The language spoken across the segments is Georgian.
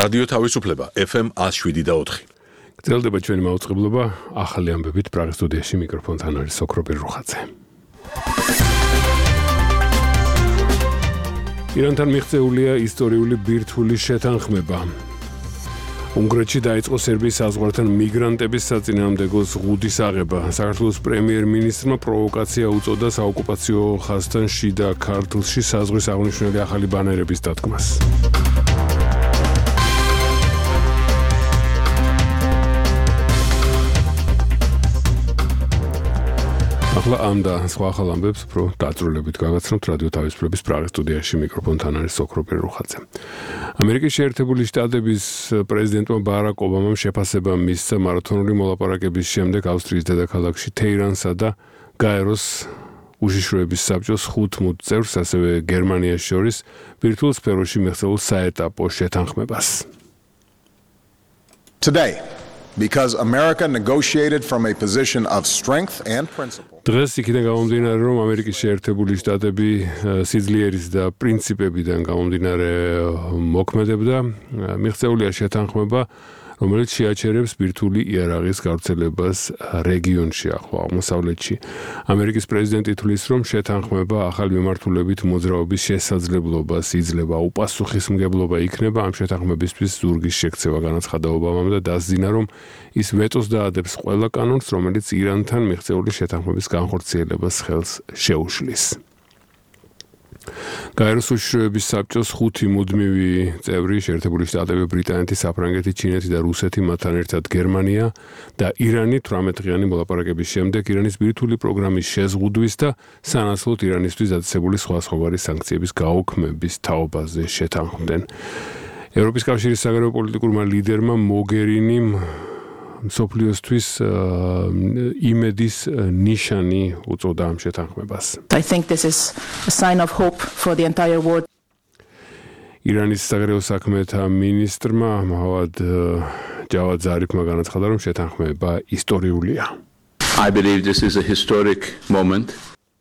რადიო თავისუფლება FM 107.4. გრძელდება ჩვენი მაუწყებლობა ახალი ამბებით პრაღის სტუდიაში მიკროფონთან არის ოქროპირ რუხაძე. ირანთან მიღწეულია ისტორიული ბირთვული შეთანხმება. უნგრეთში დაიწყო სერბიის საზღვართან მიგრანტების საწინააღმდეგო ზღუდის აღება. საქართველოს პრემიერ-მინისტრმა პროვოკაცია უწოდა საოკუპაციო ხაზთან შიდა ქართლში საზღვრის აღნიშნული ახალი ბანერების დადგმას. ახლა ამ და სხვა ახალ ამბებს უფრო დაწვრილებით გავაცნობთ რადიო თავისუფლების პრაღის სტუდიაში მიკროფონთან არის ოქროპირ რუხაძე. ამერიკის შეერთებული შტატების პრეზიდენტმა ბარაკ ობამამ შეფასება მისცა მარათონული მოლაპარაკების შემდეგ ავსტრიის დედაქალაქში თეირანსა და გაეროს უშიშროების საბჭოს 5 წევრს, ასევე გერმანიას შორის ბირთვულ სფეროში მიღწეულ საეტაპო შეთანხმებას. Today, because America negotiated from a position of strength and principle. დღეს იქიდან გამომდინარე, რომ ამერიკის შეერთებული შტატები სიძლიერის და პრინციპებიდან გამომდინარე მოქმედებდა, მიღწეულია შეთანხმება, რომელიც შეაჩერებს ბირთვული იარაღის გავრცელებას რეგიონში, ახლო აღმოსავლეთში. ამერიკის პრეზიდენტი თვლის, რომ შეთანხმება ახალი მიმართულებით მოძრაობის შესაძლებლობას იძლევა, უპასუხისმგებლობა იქნება ამ შეთანხმებისთვის ზურგის შექცევა, განაცხადა ობამამ და დასძინა, რომ ის ვეტოს დაადებს ყველა კანონს, რომელიც ირანთან მიღწეული შეთანხმების განხორციელებას ხელს შეუშლის. გაეროს უშიშროების საბჭოს 5 მუდმივი წევრი შეერთებული შტატები, ბრიტანეთი, საფრანგეთი, ჩინეთი და რუსეთი, მათთან ერთად გერმანია და ირანი 18-ღიანი მოლაპარაკების შემდეგ ირანის ბირთვული პროგრამის შეზღუდვის და სანაცვლოდ ირანისთვის დაწესებული სხვადასხვაგვარი სანქციების გაუქმების თაობაზე შეთანხმდნენ. ევროპის კავშირის საგარეო პოლიტიკურმა ლიდერმა მოგერინიმ მსოფლიოსთვის იმედის ნიშანი უწოდა ამ შეთანხმებას. I think this is a sign of hope for the entire world. ირანის საგარეო საქმეთა მინისტრმა მავად ჯავად ზარიფმა განაცხადა, რომ შეთანხმება ისტორიულია. I believe this is a historic moment.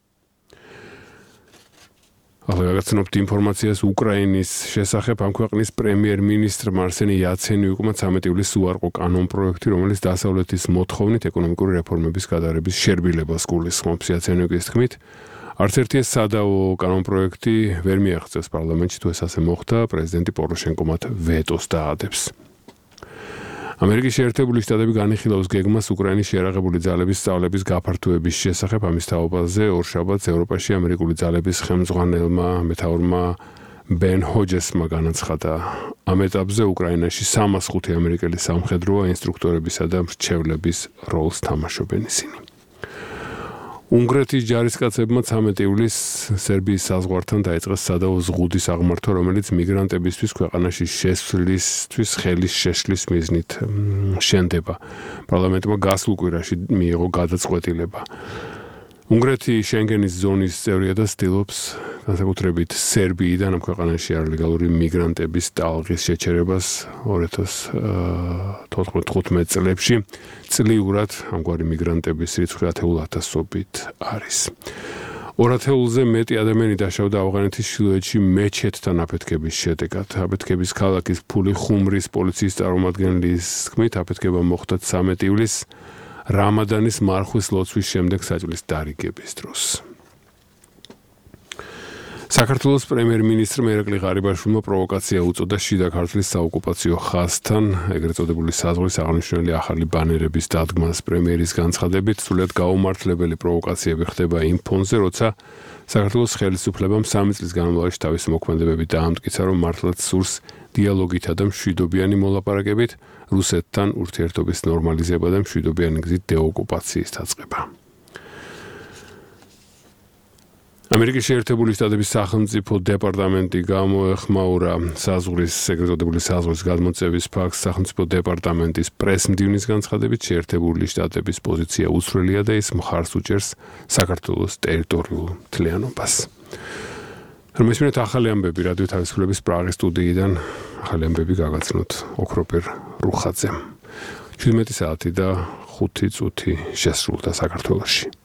ახლა გაგაცნობთ ინფორმაციას უკრაინის შესახებ. ამ ქვეყნის პრემიერ-მინისტრმა არსენი იაცენიუკმა 13 ივლისს უარყო კანონპროექტი, რომელიც დასავლეთის მოთხოვნით ეკონომიკური რეფორმების გადაღების შერბილებას გულისხმობს. იაცენიუკის თქმით, არც ერთი სადავო კანონპროექტი ვერ მიაღწევს პარლამენტში, თუ ეს ასე მოხდა, პრეზიდენტი პოროშენკო მათ ვეტოს დაადებს. ამერიკის შეერთებული შტატები განიხილავს გეგმას უკრაინის შეიარაღებული ძალების სწავლების გაფართოების შესახებ. ამის თაობაზე ორშაბათს ევროპაში ამერიკული ძალების ხელმძღვანელმა მეთაურმა ბენ ჰოჯესმა განაცხადა. ამ ეტაპზე უკრაინაში 305 ამერიკელი სამხედროა, ინსტრუქტორებისა და მრჩევლების როლს თამაშობენ ისინი. უნგრეთის ჯარისკაცებმა 13 ივლისს სერბიის საზღვართან დაიწყეს სადავო ზღუდის აღმართვა, რომელიც მიგრანტებისთვის ქვეყანაში შესვლისთვის ხელის შეშლის მიზნით შენდება. პარლამენტმა გასულ კვირაში მიიღო გადაწყვეტილება. უნგრეთი შენგენის ზონის წევრია და ცდილობს განსაკუთრებით სერბიიდან ამ ქვეყანაში არალეგალური მიგრანტების ტალღის შეჩერებას 2014-15 წლებში. წლიურად ამგვარი მიგრანტების რიცხვი 10,000-ობით არის. 200-ზე მეტი ადამიანი დაშავდა ავღანეთის ჩრდილოეთში მეჩეთთან აფეთქების შედეგად. აფეთქების ქალაქის ფული ხუმრის პოლიციის წარმომადგენლის თქმით, აფეთქება მოხდა 13 ივლისს რამადანის მარხვის ლოცვის შემდეგ საჭმლის დარიგების დროს. საქართველოს პრემიერ-მინისტრმა ირაკლი ღარიბაშვილმა პროვოკაცია უწოდა შიდა ქართლის საოკუპაციო ხაზთან, ეგრეთ წოდებული საზღვრის აღნიშნული ახალი ბანერების დადგმას. პრემიერის განცხადებით, სრულიად გაუმართლებელი პროვოკაციები ხდება იმ ფონზე, როცა საქართველოს ხელისუფლებამ 3 წლის განმავლობაში თავისი მოქმედებები დაამტკიცა, რომ მართლაც სურს დიალოგითა და მშვიდობიანი მოლაპარაკებით რუსეთთან ურთიერთობის ნორმალიზება და მშვიდობიანი გზით დეოკუპაციის დაწყება. ამერიკის შეერთებული შტატების სახელმწიფო დეპარტამენტი გამოეხმაურა საზღვრის ეგრეთ წოდებული საზღვრის გადმოწევის ფაქტს. სახელმწიფო დეპარტამენტის პრესმდივნის განცხადებით, შეერთებული შტატების პოზიცია უცვლელია და ის მხარს უჭერს საქართველოს ტერიტორიულ მთლიანობას. მისმენთ ახალი ამბები რადიო თავისუფლების პრაღის სტუდიიდან. ახალი ამბები გაგაცნოთ ოქროპირ რუხაძემ. 17 საათი და 5 წუთი შესრულდა საქართველოში.